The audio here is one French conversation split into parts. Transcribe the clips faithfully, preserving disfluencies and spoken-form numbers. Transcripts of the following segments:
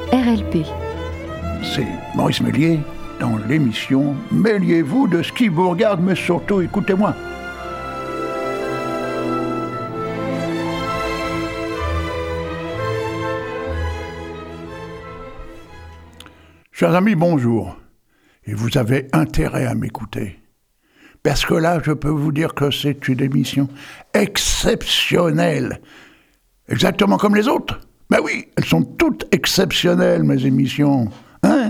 R L P. C'est Maurice Méliès dans l'émission « Mêliez-vous de ce qui vous regarde, mais surtout écoutez-moi ». Chers amis, bonjour. Et vous avez intérêt à m'écouter. Parce que là, je peux vous dire que c'est une émission exceptionnelle. Exactement comme les autres. Ben oui, elles sont toutes exceptionnelles, mes émissions. Hein?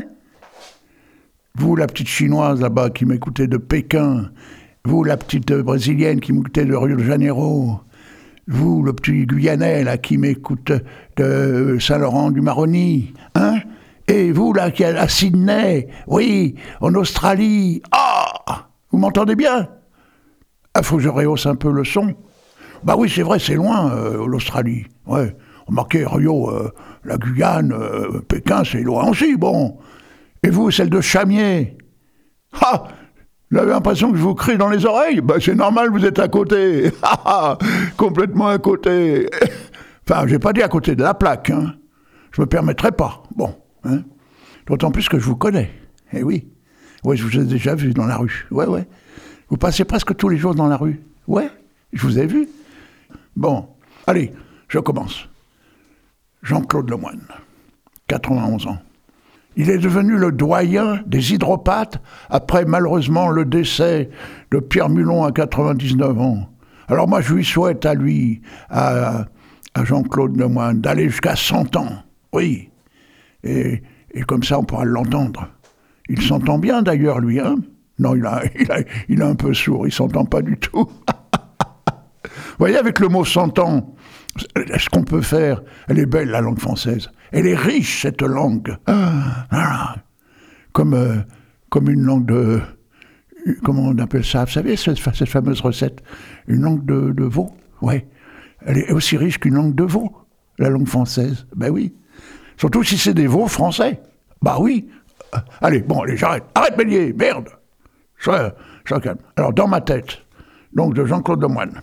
Vous, la petite chinoise là-bas qui m'écoutez de Pékin. Vous, la petite brésilienne qui m'écoutez de Rio de Janeiro. Vous, le petit guyanais là qui m'écoute de Saint-Laurent-du-Maroni. Hein? Et vous, là, qui êtes à Sydney, oui, en Australie, ah, vous m'entendez bien? Il faut que je rehausse un peu le son. Bah oui, c'est vrai, c'est loin, euh, l'Australie. Ouais, remarquez, Rio, euh, la Guyane, euh, Pékin, c'est loin aussi, bon. Et vous, celle de Chamier? Ah, vous avez l'impression que je vous crie dans les oreilles? Bah c'est normal, vous êtes à côté. Complètement à côté. Enfin, j'ai pas dit à côté de la plaque, hein. Je me permettrai pas, bon. Hein? D'autant plus que je vous connais. Eh oui. Ouais, je vous ai déjà vu dans la rue. Ouais, ouais. Vous passez presque tous les jours dans la rue. Ouais, je vous ai vu. Bon, allez, je commence. Jean-Claude Lemoine, quatre-vingt-onze ans. Il est devenu le doyen des hydropathes après malheureusement le décès de Pierre Mulon à quatre-vingt-dix-neuf ans. Alors moi, je lui souhaite à lui, à, à Jean-Claude Lemoine, d'aller jusqu'à cent ans. Oui. Et, et comme ça, on pourra l'entendre. Il s'entend bien, d'ailleurs, lui, hein? Non, il, a, il, a, il est un peu sourd, il s'entend pas du tout. Vous voyez, avec le mot « s'entend », ce qu'on peut faire, elle est belle, la langue française. Elle est riche, cette langue. Ah, ah, comme, euh, comme une langue de... Comment on appelle ça? Vous savez, cette, cette fameuse recette? Une langue de, de veau? Ouais. Elle est aussi riche qu'une langue de veau, la langue française. Ben oui. Surtout si c'est des veaux français. Bah oui. Euh, allez, bon, allez, j'arrête. Arrête, Méliès, merde. Sois, sois calme. Alors, dans ma tête, donc de Jean-Claude Lemoine,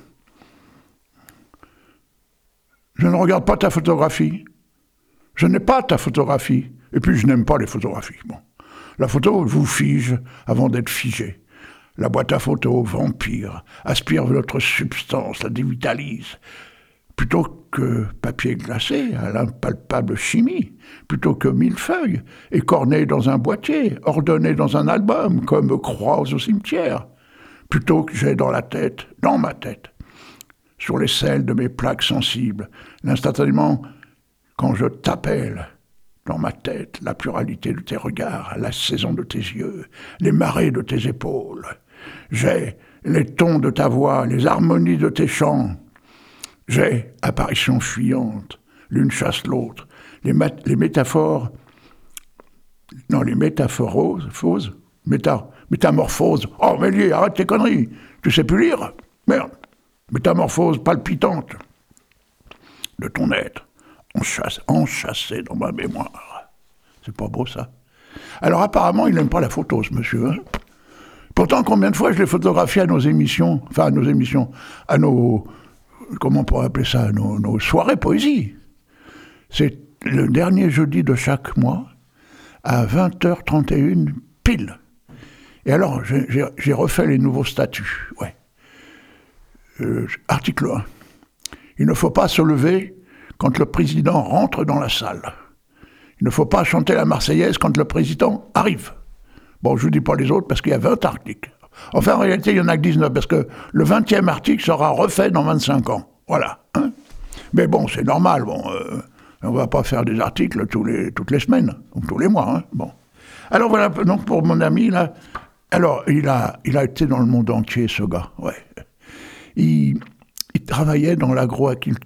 je ne regarde pas ta photographie. Je n'ai pas ta photographie. Et puis, je n'aime pas les photographies. Bon. La photo vous fige avant d'être figée. La boîte à photos, vampire, aspire votre substance, la dévitalise. Plutôt que papier glacé à l'impalpable chimie, plutôt que millefeuille, écorné dans un boîtier, ordonné dans un album, comme croix au cimetière, plutôt que j'ai dans la tête, dans ma tête, sur les selles de mes plaques sensibles, l'instantanément, quand je t'appelle, dans ma tête, la pluralité de tes regards, la saison de tes yeux, les marées de tes épaules, j'ai les tons de ta voix, les harmonies de tes chants. J'ai, apparition fuyante, l'une chasse l'autre, les, mat- les métaphores, non, les métaphoroses, fausses, méta, métamorphoses. Oh, Méliès, arrête tes conneries, tu sais plus lire? Merde, métamorphose palpitante de ton être, enchassé, enchâssé dans ma mémoire. C'est pas beau, ça? Alors, apparemment, il n'aime pas la photo, ce monsieur, hein? Pourtant, combien de fois je l'ai photographié à nos émissions, enfin, à nos émissions, à nos... Comment on pourrait appeler ça? Nos, nos soirées poésie. C'est le dernier jeudi de chaque mois, à vingt heures trente et une, pile. Et alors, j'ai, j'ai, j'ai refait les nouveaux statuts. Ouais. Euh, article un. Il ne faut pas se lever quand le président rentre dans la salle. Il ne faut pas chanter la Marseillaise quand le président arrive. Bon, je ne vous dis pas les autres parce qu'il y a vingt articles. Enfin, en réalité, il y en a que dix-neuf, parce que le vingtième article sera refait dans vingt-cinq ans. Voilà. Hein? Mais bon, c'est normal. Bon, euh, on ne va pas faire des articles tous les, toutes les semaines, ou tous les mois. Hein? Bon. Alors voilà, donc pour mon ami, là, alors, il a, il a été dans le monde entier, ce gars. Ouais. Il, il travaillait dans l'agro-agriculture,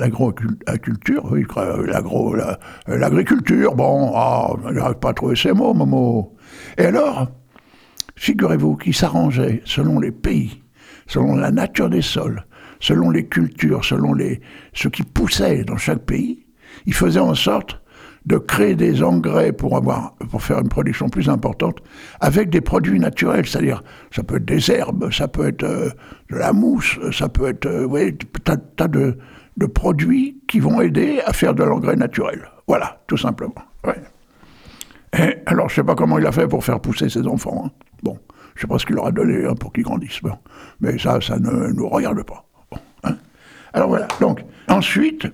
oui, l'agro, la, l'agriculture, bon, oh, je n'arrive pas à trouver ces mots, Momo. Et alors... Figurez-vous qu'il s'arrangeait selon les pays, selon la nature des sols, selon les cultures, selon les, ce qui poussait dans chaque pays. Il faisait en sorte de créer des engrais pour, avoir, pour faire une production plus importante avec des produits naturels. C'est-à-dire, ça peut être des herbes, ça peut être euh, de la mousse, ça peut être euh, ouais, tas, tas de, de produits qui vont aider à faire de l'engrais naturel. Voilà, tout simplement. Ouais. Et alors, je ne sais pas comment il a fait pour faire pousser ses enfants. Hein. Bon, je ne sais pas ce qu'il leur a donné hein, pour qu'ils grandissent. Bon. Mais ça, ça ne nous regarde pas. Bon, hein. Alors voilà. Donc, ensuite,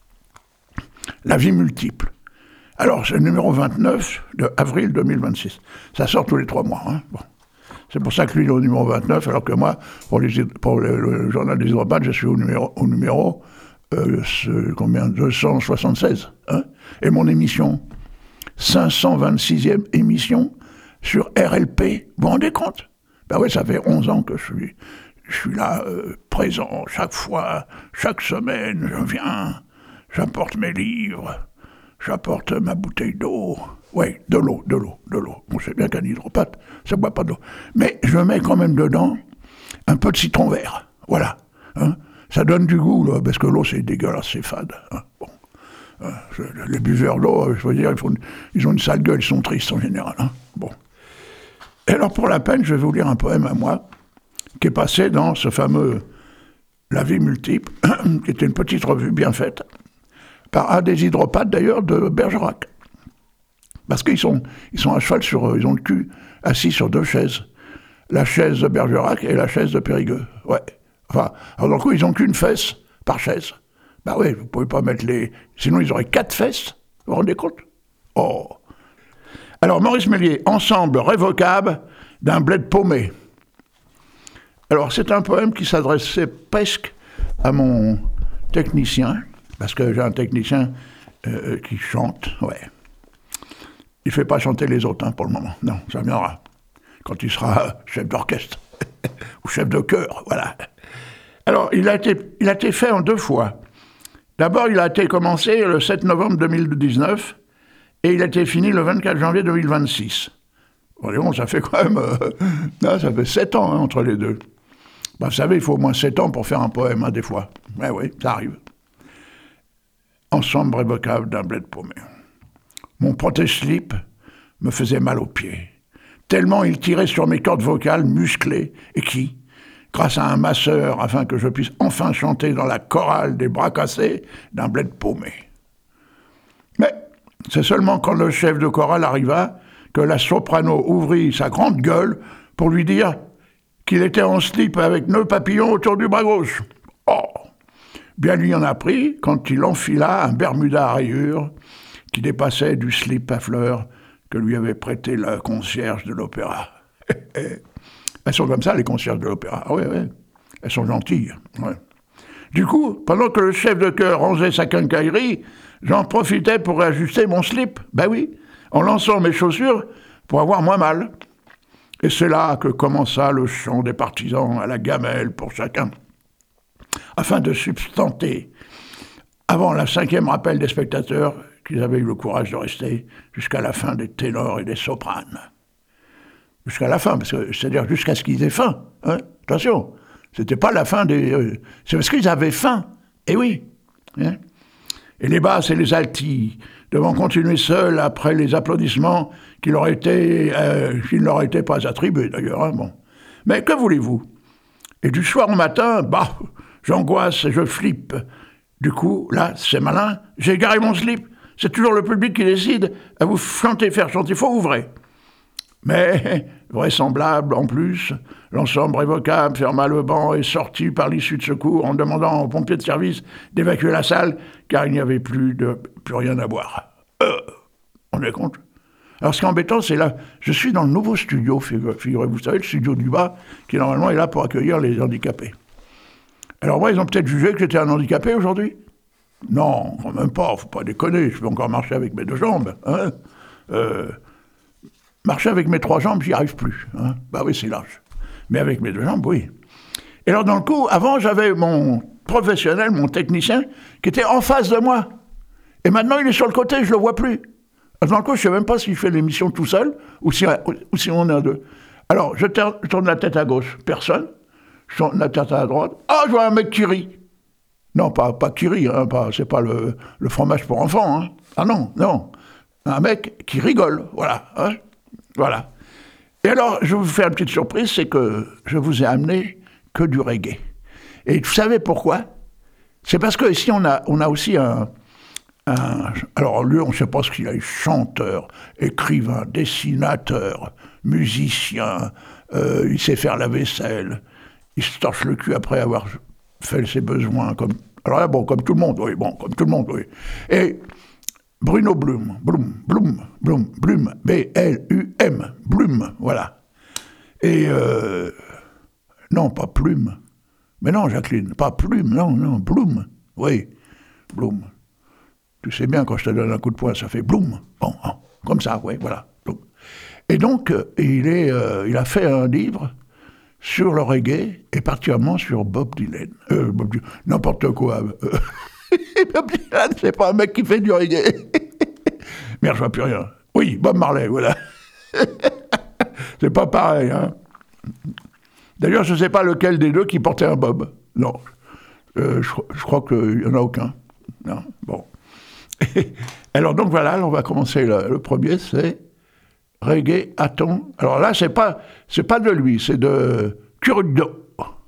la vie multiple. Alors, c'est le numéro vingt-neuf de avril deux mille vingt-six. Ça sort tous les trois mois. Hein. Bon. C'est pour ça que lui, il est au numéro vingt-neuf, alors que moi, pour, les, pour le, le journal des hydropathes, je suis au numéro, au numéro euh, ce, combien, deux cent soixante-seize. Hein. Et mon émission, cinq cent vingt-sixième émission sur R L P. Vous vous rendez compte? Ben oui, ça fait onze ans que je suis, je suis là, euh, présent, chaque fois, chaque semaine, je viens, j'apporte mes livres, j'apporte ma bouteille d'eau. Oui, de l'eau, de l'eau, de l'eau. On sait bien qu'un hydropathe, ça ne boit pas d'eau. Mais je mets quand même dedans un peu de citron vert. Voilà. Hein. Ça donne du goût, là, parce que l'eau, c'est dégueulasse, c'est fade. Hein. Bon. Hein, les buveurs d'eau, je veux dire, ils, font, ils ont une sale gueule, ils sont tristes en général. Hein. Bon. Et alors, pour la peine, je vais vous lire un poème à moi, qui est passé dans ce fameux La vie multiple, qui était une petite revue bien faite, par un des hydropathes, d'ailleurs, de Bergerac. Parce qu'ils sont, ils sont à cheval sur eux, ils ont le cul assis sur deux chaises. La chaise de Bergerac et la chaise de Périgueux. Ouais. Enfin, alors du coup, ils n'ont qu'une fesse par chaise. Ben oui, vous ne pouvez pas mettre les... Sinon, ils auraient quatre fesses. Vous vous rendez compte? Oh. Alors, Maurice Méliès, ensemble révocable d'un bled paumé. Alors, c'est un poème qui s'adressait presque à mon technicien, parce que j'ai un technicien euh, qui chante, ouais. Il ne fait pas chanter les autres hein, pour le moment. Non, ça viendra. Quand il sera chef d'orchestre. Ou chef de chœur, voilà. Alors, il a, été, il a été fait en deux fois. D'abord, il a été commencé le sept novembre deux mille dix-neuf et il a été fini le vingt-quatre janvier deux mille vingt-six. Bon, ça fait quand même... Euh, non, ça fait sept ans hein, entre les deux. Ben, vous savez, il faut au moins sept ans pour faire un poème, hein, des fois. Oui, oui, ça arrive. Ensemble révocable d'un bled paumé. Mon protège-slip me faisait mal aux pieds, tellement il tirait sur mes cordes vocales musclées et qui, grâce à un masseur, afin que je puisse enfin chanter dans la chorale des bras cassés d'un bled paumé. Mais c'est seulement quand le chef de chorale arriva que la soprano ouvrit sa grande gueule pour lui dire qu'il était en slip avec nœud papillon autour du bras gauche. Oh, bien lui en a pris quand il enfila un bermuda à rayures qui dépassait du slip à fleurs que lui avait prêté la concierge de l'opéra. Elles sont comme ça, les concierges de l'opéra. Ah oui, oui, elles sont gentilles. Ouais. Du coup, pendant que le chef de chœur rangeait sa quincaillerie, j'en profitais pour réajuster mon slip. Ben oui, en lançant mes chaussures pour avoir moins mal. Et c'est là que commença le chant des partisans à la gamelle pour chacun, afin de substanter, avant la cinquième rappel des spectateurs, qu'ils avaient eu le courage de rester jusqu'à la fin des ténors et des sopranes. Jusqu'à la fin, parce que, c'est-à-dire jusqu'à ce qu'ils aient faim. Hein. Attention, c'était pas la fin des... Euh, c'est parce qu'ils avaient faim. Et oui. Hein. Et les basses et les altis, devant continuer seuls après les applaudissements qui, leur étaient, euh, qui ne leur étaient pas attribués, d'ailleurs. Hein, bon. Mais que voulez-vous? Et du soir au matin, bah, j'angoisse et je flippe. Du coup, là, c'est malin, j'ai égaré mon slip. C'est toujours le public qui décide à vous chanter, faire chanter, il faut ouvrir. Mais, vraisemblable en plus, l'ensemble révocable ferma le banc et sortit par l'issue de secours en demandant aux pompiers de service d'évacuer la salle car il n'y avait plus, de, plus rien à boire. Euh, on est compte? Alors ce qui est embêtant, c'est là, je suis dans le nouveau studio, figurez-vous, vous savez, le studio du bas, qui normalement est là pour accueillir les handicapés. Alors moi, ils ont peut-être jugé que j'étais un handicapé aujourd'hui? Non, quand même pas, faut pas déconner, je peux encore marcher avec mes deux jambes. Hein euh, marcher avec mes trois jambes, j'y arrive plus. Hein bah oui, c'est large. Mais avec mes deux jambes, oui. Et alors, dans le coup, avant, j'avais mon professionnel, mon technicien, qui était en face de moi. Et maintenant, il est sur le côté, je le vois plus. Alors, dans le coup, je sais même pas s'il fait l'émission tout seul, ou si, ou si on est à deux. Alors, je tourne la tête à gauche, personne. Je tourne la tête à la droite. Ah, je vois un mec qui rit. Non, pas, pas qui rit, hein, pas, c'est pas le, le fromage pour enfants. Hein. Ah non, non. Un mec qui rigole, voilà. Hein, voilà. Et alors, je vais vous faire une petite surprise, c'est que je vous ai amené que du reggae. Et vous savez pourquoi? C'est parce que ici, on a, on a aussi un, un, alors lui, on ne sait pas ce qu'il est, chanteur, écrivain, dessinateur, musicien, euh, il sait faire la vaisselle, il se torche le cul après avoir fait ses besoins, comme, alors là, bon, comme tout le monde, oui, bon, comme tout le monde, oui. Et Bruno Blum, Blum, Blum, Blum, Blum, B L U M, Blum, voilà. Et, euh, non, pas Plume, mais non, Jacqueline, pas Plume, non, non, Blum, oui, Blum. Tu sais bien, quand je te donne un coup de poing, ça fait Blum, bon, bon comme ça, oui, voilà, Blum. Et donc, euh, il, est, euh, il a fait un livre sur le reggae, et particulièrement sur Bob Dylan. Euh, Bob Dylan, n'importe quoi. Euh, Bob Dylan, c'est pas un mec qui fait du reggae. Merde, je vois plus rien. Oui, Bob Marley, voilà. C'est pas pareil, hein. D'ailleurs, je ne sais pas lequel des deux qui portait un bob. Non. Euh, je, je crois qu'il n'y en a aucun. Non, bon. Alors, donc voilà, on va commencer. Le, le premier, c'est Reggae Aton. Alors là, c'est pas, c'est pas de lui, c'est de Curdo.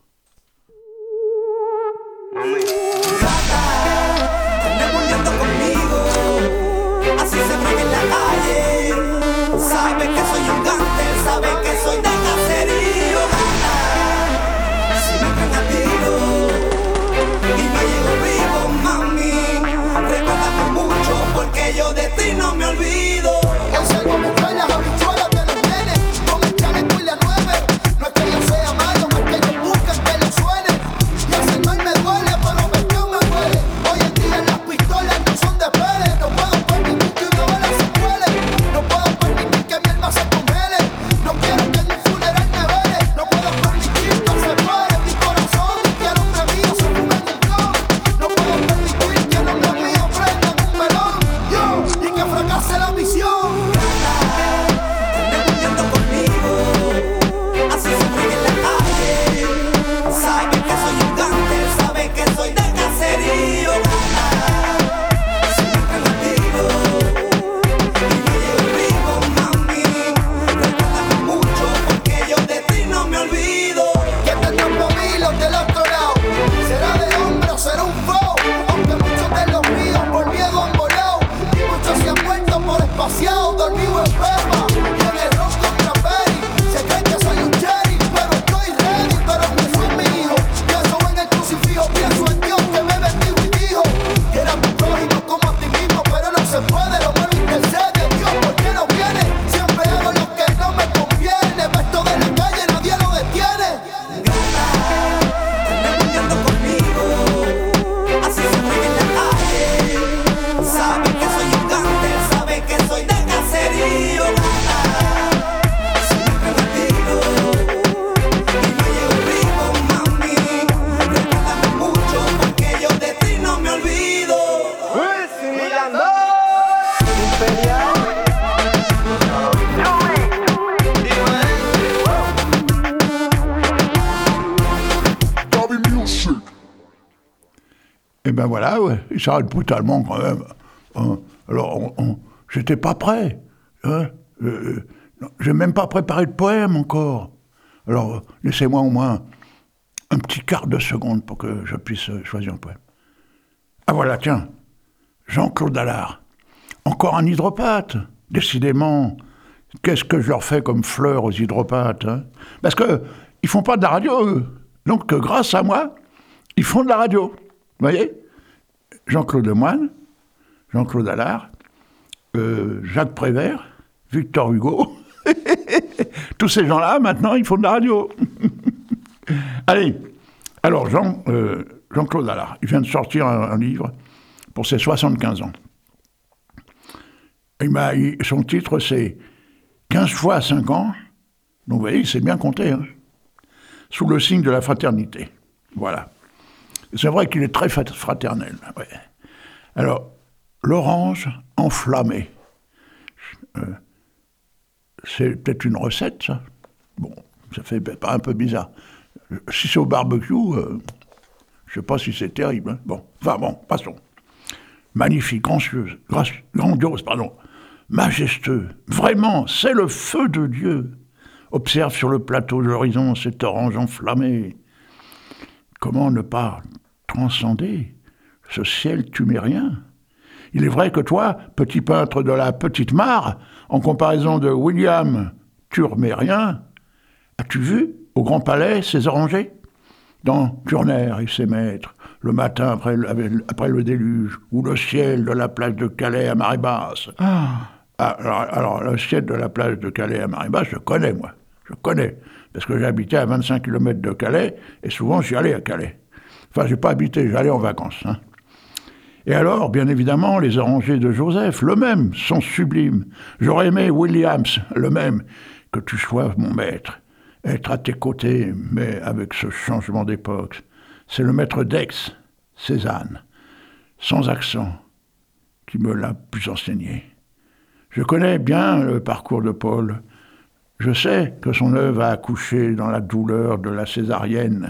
Yo de ti no me olvido. Yo salgo a buscar las habichuelas de los nenes con el chaleco y la nueve. No es que yo sea malo, es que ellos buscan que lo suene. Y hacer mal me duele, pero vestir me duele. Hoy en día las pistolas no son de Pérez. No puedo permitir que una bala se cuele. No puedo permitir que mi alma se congele. No quiero que en mi funeral me vele. No puedo permitir que se muere mi corazón y que a los míos se fumen un clon. No puedo permitir que a los míos prendan un melón. Y que fracase la misión. Estás durmiendo conmigo, así se ríe en la calle. Sabe que soy un gánster, sabe que soy de caserío. Siempre contigo y me llevo vivo, mami. Recuérdame mucho porque yo de ti no me olvido. Que tendrán mamilos del otro lado. Será de hombre o será un flow. Aunque muchos de los míos por miedo han volado. Muchos se han muerto por espaciado, dormido en Pepa y en el rock contra Perry. Se creen que soy un cherry, pero estoy ready. Pero no soy mi hijo. Pienso en el crucifijo, pienso en Dios que me bendijo y dijo que era tu prójimo como a ti mismo, pero no se puede. Lo malo intercede, Dios, ¿por qué no viene? Siempre hago lo que no me conviene. Esto de la calle nadie lo detiene. Gata, estás durmiendo conmigo, así se ríe en la calle. Sabe que soy un gánster, sabe que soy de caserío, gata. Siempre contigo y me llevo vivo, mami. Recuérdame mucho porque yo de ti no me olvido. Wisin y Yandel, Imperial. Et ben voilà, ouais, il s'arrête brutalement quand même. Hein. Alors, on, on, j'étais pas prêt. Hein. Euh, non, j'ai même pas préparé de poème encore. Alors, laissez-moi au moins un petit quart de seconde pour que je puisse choisir un poème. Ah voilà, tiens, Jean-Claude Allard. Encore un hydropathe. Décidément, qu'est-ce que je leur fais comme fleurs aux hydropathes, hein. Parce que ils font pas de la radio, eux. Donc, grâce à moi, ils font de la radio. Vous voyez, Jean-Claude Lemoyne, Jean-Claude Allard, euh, Jacques Prévert, Victor Hugo, tous ces gens-là, maintenant, ils font de la radio. Allez, alors Jean, euh, Jean-Claude Allard, il vient de sortir un, un livre pour ses soixante-quinze ans. Il m'a, il, son titre, c'est quinze fois cinq ans, donc vous voyez, il s'est bien compté, hein, sous le signe de la fraternité. Voilà. C'est vrai qu'il est très fraternel. Ouais. Alors, l'orange enflammée. Euh, c'est peut-être une recette, ça. Bon, ça fait pas un peu bizarre. Si c'est au barbecue, euh, je sais pas si c'est terrible. Hein. Bon, enfin bon, passons. Magnifique, grandieuse, grandiose, pardon, majestueux. Vraiment, c'est le feu de Dieu. Observe sur le plateau de l'horizon cette orange enflammée. Comment ne pas transcender ce ciel tumérien Il est vrai que toi, petit peintre de la Petite Mare, en comparaison de William Turmérien, as-tu vu, au Grand Palais, ces orangers? Dans Turner et ses maîtres, le matin après le, après le déluge, ou le ciel de la plage de Calais à marée basse. Ah. Alors, alors, le ciel de la plage de Calais à marée basse, je connais, moi. Je connais. Parce que j'habitais à vingt-cinq kilomètres de Calais, et souvent j'y allais à Calais. Enfin, j'ai pas habité, j'allais en vacances. Hein. Et alors, bien évidemment, les orangers de Joseph, le même, sont sublimes. J'aurais aimé Williams, le même, que tu sois mon maître, être à tes côtés, mais avec ce changement d'époque. C'est le maître d'Aix, Cézanne, sans accent, qui me l'a plus enseigné. Je connais bien le parcours de Paul. Je sais que son œuvre a accouché dans la douleur de la césarienne.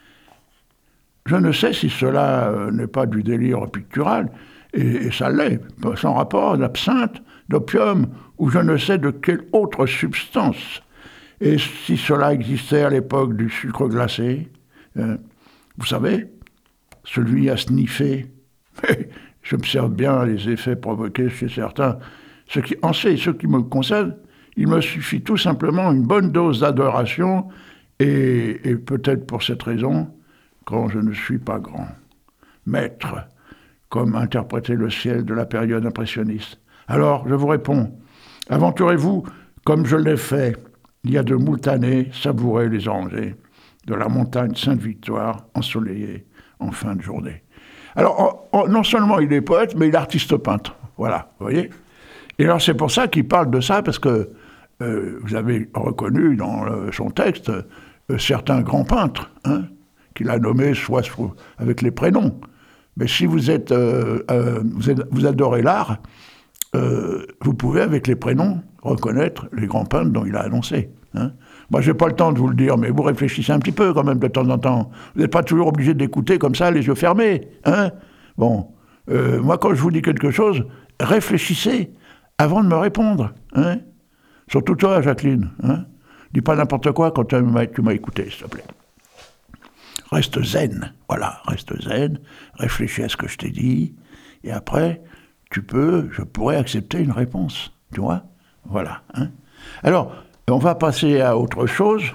Je ne sais si cela euh, n'est pas du délire pictural, et, et ça l'est, sans rapport d'absinthe, d'opium, ou je ne sais de quelle autre substance. Et si cela existait à l'époque du sucre glacé, euh, vous savez, celui à sniffer, j'observe bien les effets provoqués chez certains. Ce qui en sait, ce qui me concerne, il me suffit tout simplement une bonne dose d'adoration, et, et peut-être pour cette raison, quand je ne suis pas grand. Maître, comme interpréter le ciel de la période impressionniste. Alors, je vous réponds, aventurez-vous, comme je l'ai fait, il y a de moult années, savourer les orangers de la montagne Sainte-Victoire, ensoleillée en fin de journée. Alors, en, en, non seulement il est poète, mais il est artiste peintre. Voilà, vous voyez? Et alors, c'est pour ça qu'il parle de ça, parce que euh, vous avez reconnu dans euh, son texte euh, certains grands peintres, hein, qu'il a nommés soit avec les prénoms. Mais si vous êtes, euh, euh, vous, êtes vous adorez l'art, euh, vous pouvez avec les prénoms reconnaître les grands peintres dont il a annoncé. Hein. Moi, je n'ai pas le temps de vous le dire, mais vous réfléchissez un petit peu quand même de temps en temps. Vous n'êtes pas toujours obligé d'écouter comme ça, les yeux fermés. Hein. Bon, euh, moi, quand je vous dis quelque chose, réfléchissez avant de me répondre. Hein. Surtout toi, Jacqueline. Hein. Dis pas n'importe quoi quand tu m'as, tu m'as écouté, s'il te plaît. Reste zen, voilà, reste zen, réfléchis à ce que je t'ai dit, et après, tu peux, je pourrais accepter une réponse, tu vois, voilà. Hein. Alors, on va passer à autre chose.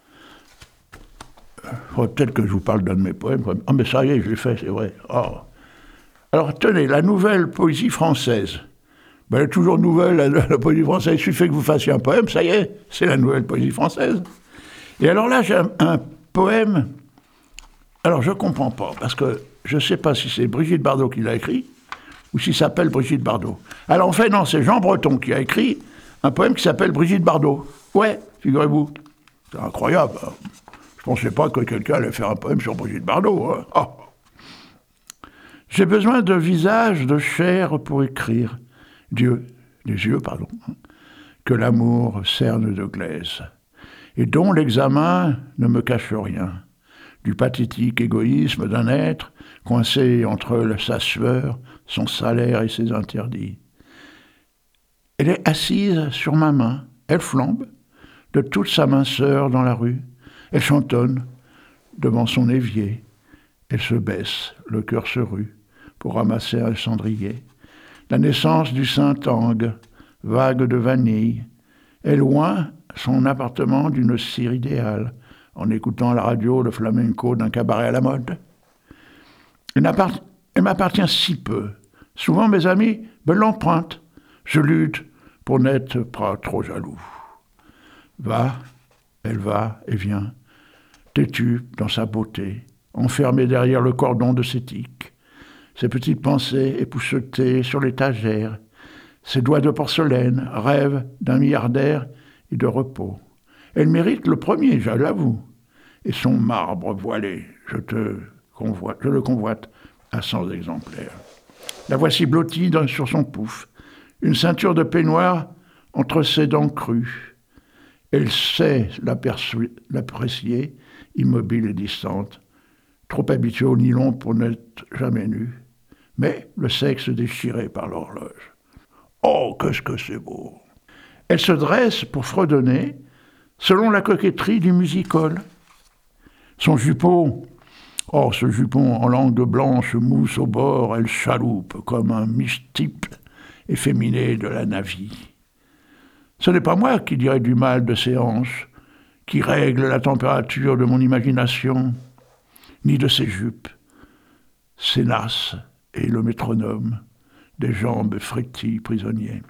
Il faudrait peut-être que je vous parle d'un de mes poèmes. Ah, mais ça y est, je l'ai fait, c'est vrai. Oh. Alors, tenez, la nouvelle poésie française. Ben, elle est toujours nouvelle, la, la poésie française. Il suffit que vous fassiez un poème, ça y est, c'est la nouvelle poésie française. Et alors là, j'ai un, un poème... Alors, je ne comprends pas, parce que je ne sais pas si c'est Brigitte Bardot qui l'a écrit, ou s'il s'appelle Brigitte Bardot. Alors, en fait, non, c'est Jean Breton qui a écrit un poème qui s'appelle Brigitte Bardot. Ouais, figurez-vous. C'est incroyable. Hein. Je ne pensais pas que quelqu'un allait faire un poème sur Brigitte Bardot. Hein. Oh. J'ai besoin de visage, de chair pour écrire. Dieu, des yeux, pardon, hein, que l'amour cerne de glaise, et dont l'examen ne me cache rien. Du pathétique égoïsme d'un être coincé entre sa sueur, son salaire et ses interdits. Elle est assise sur ma main, elle flambe de toute sa minceur dans la rue, elle chantonne devant son évier, elle se baisse, le cœur se rue, pour ramasser un cendrier. La naissance du Saint-Angue, vague de vanille, est loin son appartement d'une cire idéale, en écoutant à la radio le flamenco d'un cabaret à la mode. Elle, elle m'appartient si peu. Souvent, mes amis me l'empruntent. Je lutte pour n'être pas trop jaloux. Va, elle va et vient, têtue dans sa beauté, enfermée derrière le cordon de ses tiques. Ses petites pensées époussetées sur l'étagère, ses doigts de porcelaine rêvent d'un milliardaire et de repos. Elle mérite le premier, je l'avoue. Et son marbre voilé, je, te convoite, je le convoite à cent exemplaires. La voici blottie sur son pouf, une ceinture de peignoir entre ses dents crues. Elle sait l'apprécier, immobile et distante, trop habituée au nylon pour n'être jamais nue, mais le sexe déchiré par l'horloge. Oh, qu'est-ce que c'est beau! Elle se dresse pour fredonner, selon la coquetterie du music-hall. Son jupon Oh, ce jupon en langue blanche mousse au bord, elle chaloupe comme un mystipe efféminé de la navie. Ce n'est pas moi qui dirais du mal de ses hanches, qui règle la température de mon imagination, ni de ses jupes, ses nasses et le métronome des jambes frétilles prisonniers,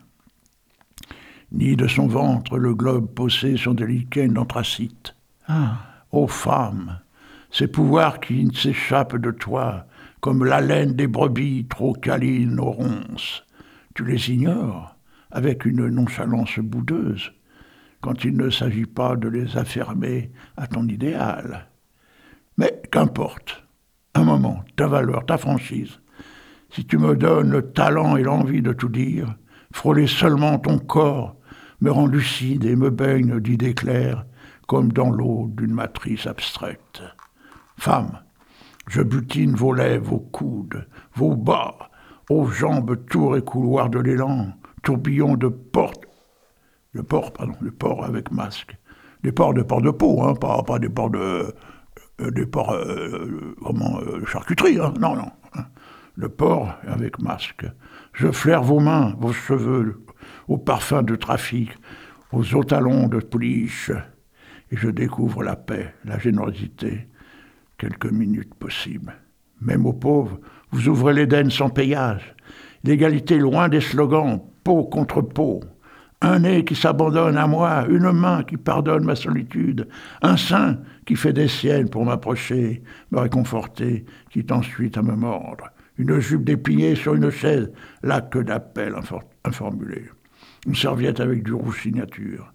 ni de son ventre le globe posé sur des lichens d'anthracite. Ah, ô femme, ces pouvoirs qui s'échappent de toi, comme l'haleine des brebis trop câlines aux ronces, tu les ignores avec une nonchalance boudeuse, quand il ne s'agit pas de les affermer à ton idéal. Mais qu'importe, un moment, ta valeur, ta franchise, si tu me donnes le talent et l'envie de tout dire, frôler seulement ton corps me rend lucide et me baigne d'idées claires, comme dans l'eau d'une matrice abstraite. Femme, je butine vos lèvres, vos coudes, vos bas, aux jambes, tours et couloirs de l'élan, tourbillon de porte, le port, pardon, le port avec masque, des ports de ports de peau, hein, pas, pas des ports de, euh, des ports, euh, comment, euh, charcuterie, hein, non, non, hein. Le port avec masque. Je flaire vos mains, vos cheveux, aux parfums de trafic, aux hauts talons de pouliche, et je découvre la paix, la générosité, quelques minutes possibles. Même aux pauvres, vous ouvrez l'Éden sans payage, l'égalité loin des slogans, peau contre peau, un nez qui s'abandonne à moi, une main qui pardonne ma solitude, un sein qui fait des siennes pour m'approcher, me réconforter, quitte ensuite à me mordre, une jupe dépliée sur une chaise, là que d'appel informulé, une serviette avec du rouge signature,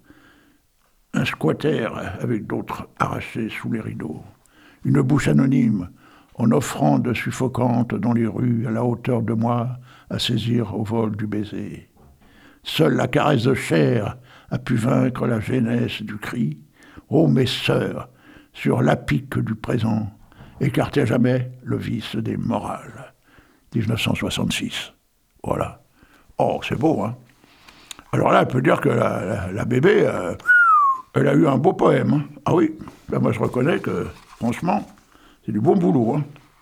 un squatter avec d'autres arrachés sous les rideaux, une bouche anonyme, en offrande suffocante dans les rues à la hauteur de moi, à saisir au vol du baiser. Seule la caresse de chair a pu vaincre la jeunesse du cri. Ô mes sœurs, sur l'apic du présent, écartez à jamais le vice des morales. dix-neuf cent soixante-six. Voilà. Oh, c'est beau, hein. Alors là, on peut dire que la, la, la bébé, euh, elle a eu un beau poème. Hein. Ah oui, ben moi je reconnais que, franchement, c'est du bon boulot. Hein.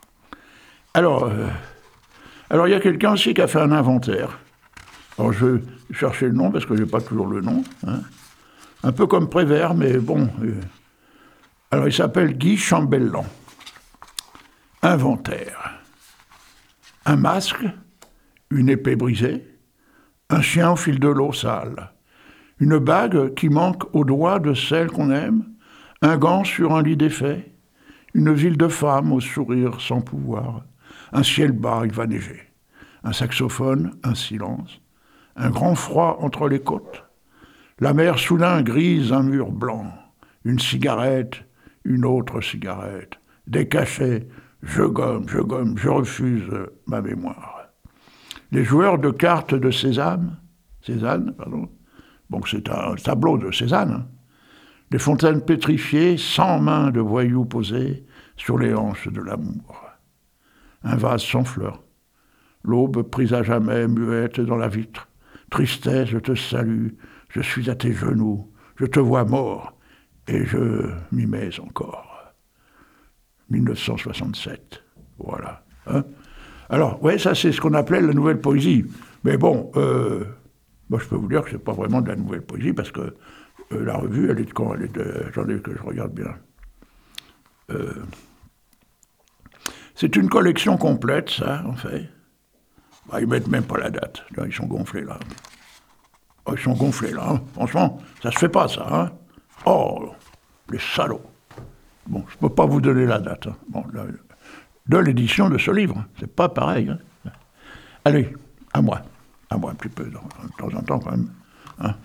Alors, euh, alors, il y a quelqu'un aussi qui a fait un inventaire. Alors, je vais chercher le nom, parce que je n'ai pas toujours le nom. Hein. Un peu comme Prévert, mais bon. Euh, alors, il s'appelle Guy Chambellan. Inventaire. Un masque, une épée brisée, un chien au fil de l'eau sale, une bague qui manque au doigt de celle qu'on aime, un gant sur un lit défait, une ville de femmes au sourire sans pouvoir, un ciel bas, il va neiger, un saxophone, un silence, un grand froid entre les côtes, la mer soudain grise, un mur blanc, une cigarette, une autre cigarette, des cachets, je gomme, je gomme, je refuse ma mémoire. Les joueurs de cartes de Cézanne, Cézanne, pardon, bon, c'est un tableau de Cézanne, hein. Les fontaines pétrifiées, cent mains de voyous posées sur les hanches de l'amour. Un vase sans fleurs, l'aube prise à jamais, muette dans la vitre. Tristesse, je te salue, je suis à tes genoux, je te vois mort, et je m'y mets encore. dix-neuf cent soixante-sept, voilà. Hein. Alors, oui, ça c'est ce qu'on appelait la nouvelle poésie. Mais bon, euh, moi je peux vous dire que c'est pas vraiment de la nouvelle poésie, parce que euh, la revue, elle est de quand? Elle est de... Attendez que je regarde bien. Euh, c'est une collection complète, ça, en fait. Bah, ils mettent même pas la date. Là, ils sont gonflés, là. Oh, ils sont gonflés, là. Hein. Franchement, ça se fait pas, ça. Hein. Oh, les salauds. Bon, je peux pas vous donner la date. Hein. Bon, là, de l'édition de ce livre. C'est pas pareil. Hein. Allez, à moi. À moi un petit peu, de temps en temps, quand même. Hein.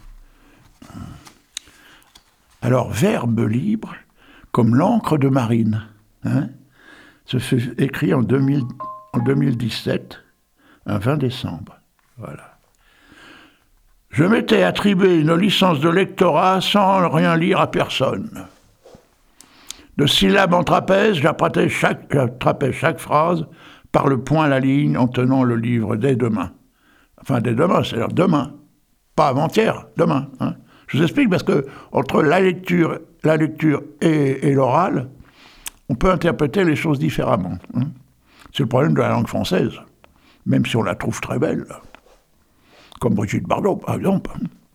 Alors, verbe libre, comme l'encre de marine. Hein. Ce fut écrit en, deux mille, en deux mille dix-sept, un vingt décembre. Voilà. Je m'étais attribué une licence de lectorat sans rien lire à personne. De syllabes en trapèze, j'attrapais chaque, j'attrapais chaque phrase par le point à la ligne en tenant le livre dès demain. Enfin, dès demain, c'est-à-dire demain. Pas avant-hier, demain. Hein. Je vous explique parce que entre la lecture, la lecture et, et l'oral, on peut interpréter les choses différemment. Hein. C'est le problème de la langue française, même si on la trouve très belle, comme Brigitte Bardot, par exemple.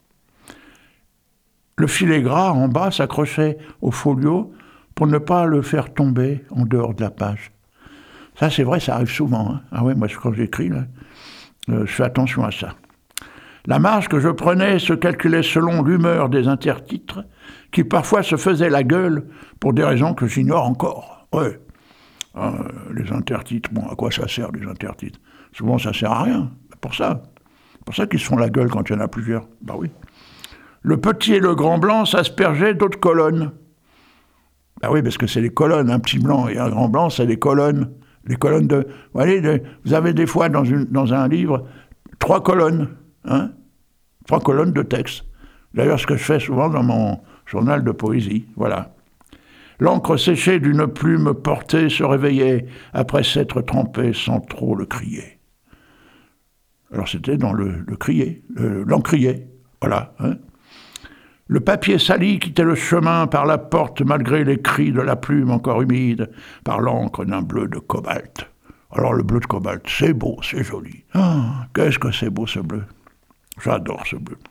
Le filet gras en bas s'accrochait au folio pour ne pas le faire tomber en dehors de la page. Ça, c'est vrai, ça arrive souvent. Hein. Ah ouais, moi, quand j'écris, là, euh, je fais attention à ça. La marge que je prenais se calculait selon l'humeur des intertitres, qui parfois se faisaient la gueule pour des raisons que j'ignore encore. Ouais. Euh, les intertitres, bon, à quoi ça sert, les intertitres? Souvent, ça sert à rien. Pour ça. C'est pour ça qu'ils se font la gueule quand il y en a plusieurs. Bah oui. Le petit et le grand blanc s'aspergeaient d'autres colonnes. Bah oui, parce que c'est les colonnes. Un petit blanc et un grand blanc, c'est les colonnes. Les colonnes de... Vous voyez, de, vous avez des fois dans, une, dans un livre trois colonnes. Hein, trois colonnes de texte. D'ailleurs, ce que je fais souvent dans mon journal de poésie. Voilà. L'encre séchée d'une plume portée se réveillait après s'être trempée sans trop le crier. Alors c'était dans le, le crier, le, l'encrier. Voilà. Hein. Le papier sali quittait le chemin par la porte malgré les cris de la plume encore humide par l'encre d'un bleu de cobalt. Alors le bleu de cobalt, c'est beau, c'est joli. Ah, qu'est-ce que c'est beau ce bleu. J'adore ce bleu.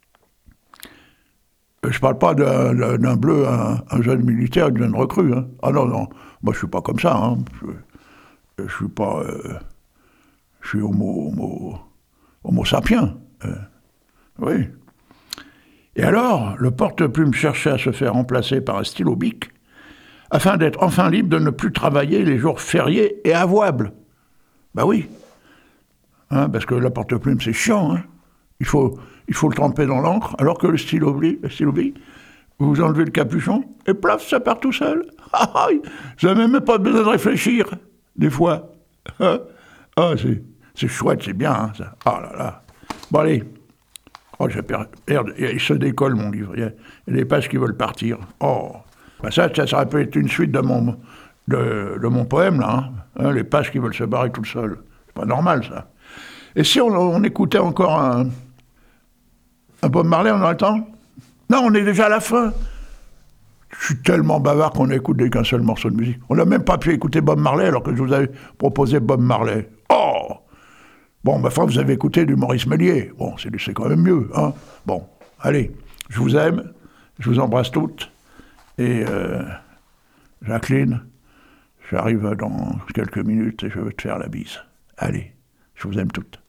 Je ne parle pas d'un, d'un bleu, un, un jeune militaire, une jeune recrue. Hein. Ah non, non, moi je ne suis pas comme ça. Hein. Je ne suis pas... Euh, je suis homo, homo, homo sapiens. Euh, oui. Et alors, le porte-plume cherchait à se faire remplacer par un stylo bic, afin d'être enfin libre de ne plus travailler les jours fériés et avouables. Ben oui. Hein, parce que le porte-plume, c'est chiant. Hein. Il faut, il faut le tremper dans l'encre, alors que le stylo bic, vous enlevez le capuchon, et plaf, ça part tout seul. Ah, vous n'avez même pas besoin de réfléchir, des fois. Ah, ah c'est, c'est chouette, c'est bien, hein, ça. Ah là là. Bon, allez. Oh, j'ai perdu. Il se décolle, mon livre. Il y a, il y a des pages qui veulent partir. Oh. Ben ça, ça, ça aurait pu être une suite de mon, de, de mon poème, là. Hein, les pages qui veulent se barrer tout seules. C'est pas normal, ça. Et si on, on écoutait encore un, un Bob Marley, on aurait le temps? Non, on est déjà à la fin. Je suis tellement bavard qu'on n'écoute qu'un seul morceau de musique. On n'a même pas pu écouter Bob Marley alors que je vous avais proposé Bob Marley. Oh! Bon, ma foi, vous avez écouté du Maurice Méliès. Bon, c'est, c'est quand même mieux, hein? Bon, allez, je vous aime, je vous embrasse toutes. Et euh, Jacqueline, j'arrive dans quelques minutes et je veux te faire la bise. Allez, je vous aime toutes.